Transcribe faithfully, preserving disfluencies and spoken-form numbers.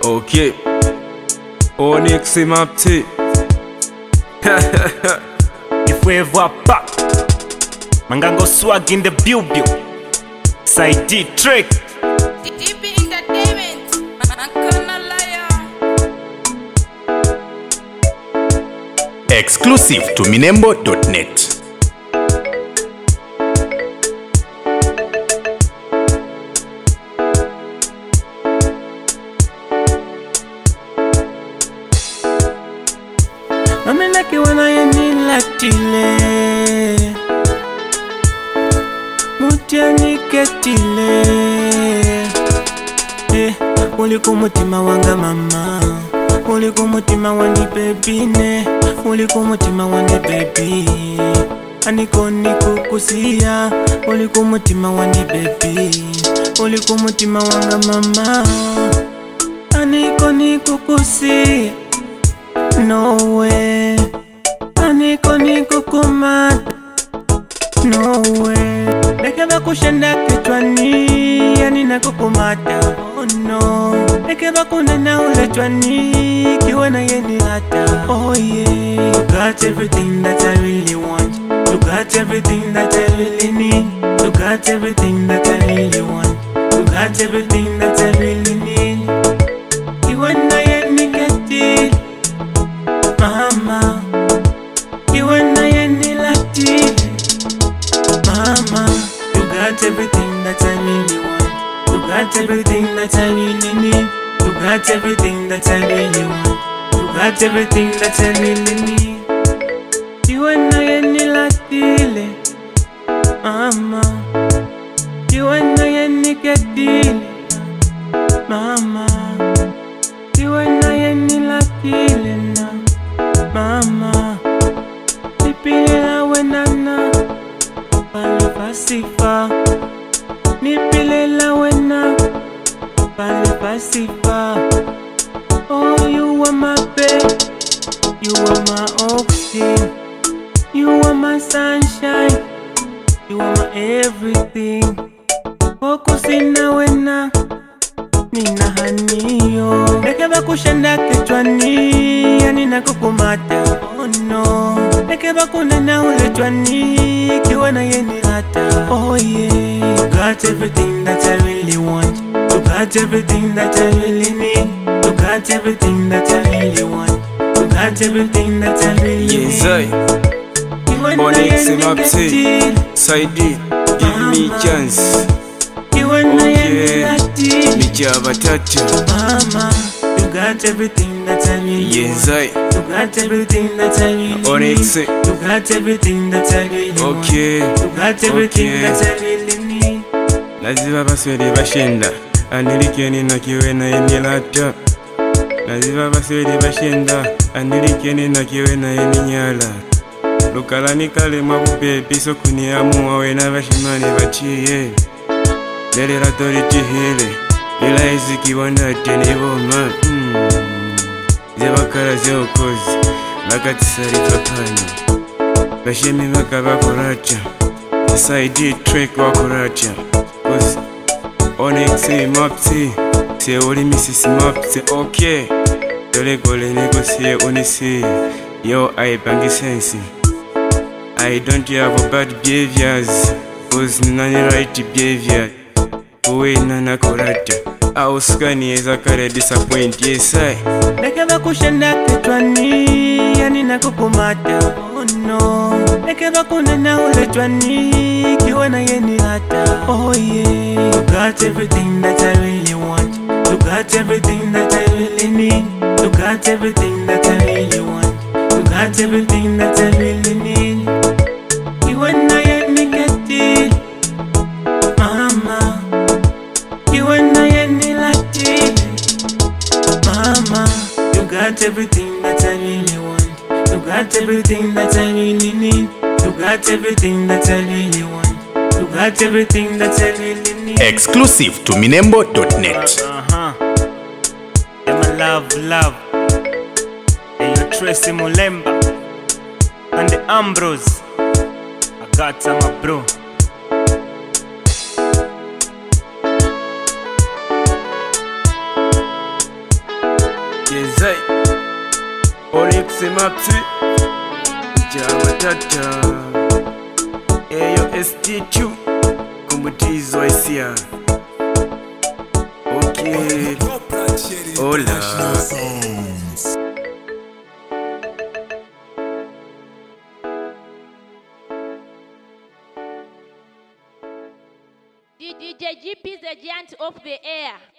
Okay. Onyx Mapti. If we ever back, Mangango swag in the building. Side D trick. D P Entertainment. Makana liar. Exclusive to minembo dot net. Mami laki wana yeni latile Mutia niketile Eh, uli kumutima wanga mama Uli kumutima wani bebine Uli kumutima wani bebi Aniko niku kusia Uli kumutima wani bebi Uli kumutima wanga mama Aniko niku kusia No way, aniko niko kumad. No way, nekeba kushenda kichwani, yani nakukumata. Oh no, nekeba kunena uletwani, kiwe na yeni hata. Oh yeah, you got everything that I really want. You got everything that I really need. You got everything that I really want. You got everything that I really need. Kiwe na yeni keti. Mama, you and I and the Latin. Mama, you got everything that I really want. You got everything that I really need. You got everything that I really want. You got everything that I really need. You and I and the Latin. Mama, you and I and the Latin. Mama, you and I and the Latin. Mama, nipilela wenana pale pasifa. Nipilela wena pale pasifa. Oh, you are my babe, you are my oxygen, you are my sunshine, you are my everything. Fokusina wena nina haniyo nekeba kushenda kichwani, yani nakukumata. Oh no, nekeba kunena uletwani, kiwe na yeni hata. Oh yeah, you got everything that I really want. You got everything that I really need. You got everything that I really want. You got everything that I really need. Yes, I. Onyx Mapti. Side D, give me chance. Okay, Mijaba Tata. Mama, you got everything that I need. Yes, I. You got everything that I really Onyx. need. You got everything that I really want. Okay. You got everything Okay. that I really need. Naziva baswedi bashenda Anirikeni na kiwe na yeni lata. Naziva baswedi bashenda Anirikeni na kiwe na yeni nyala. Lukalani kale mabupe piso kuniamu wawe na bashimani bachiye. Lele ratori chihile Lila iziki wanda teni woma Zebakara zeo kozi Lakati sari fakani Bashemi waka wakuracha Side trick wakuracha Kozi Onyx Mapti Se uli misisi Mapti. Okay, Dole gole nego siye unisi. Yo I bangi sensi. I don't have bad behaviors Cause nani right behavior. Uwe nana korata Auskani eza kare disappoint. Yes I. Nekeba kushenda kichwani, yani nakukumata. Oh no, nekeba kunena uletwani, kiwe na yeni hata. Oh yeah, you got everything that I really want. You got everything that I really need. You got everything that I really want. You got everything that I really need. Kiwe na yeni keti. Mama, you and I and the Latin. Mama, you got everything that I really want. You got everything that I really need. You got everything that I really want. You got everything that I really need. Exclusive to minembo dot net. Uh-huh. Yeah, my love, love. Hey, you Tracy Mulemba and the Ambrose. I got some, bro. Say Onyx Mapsi Jama Tata Eyo S T two Kumbutizo Isia. Okay Hola D J G P is the giant of the air.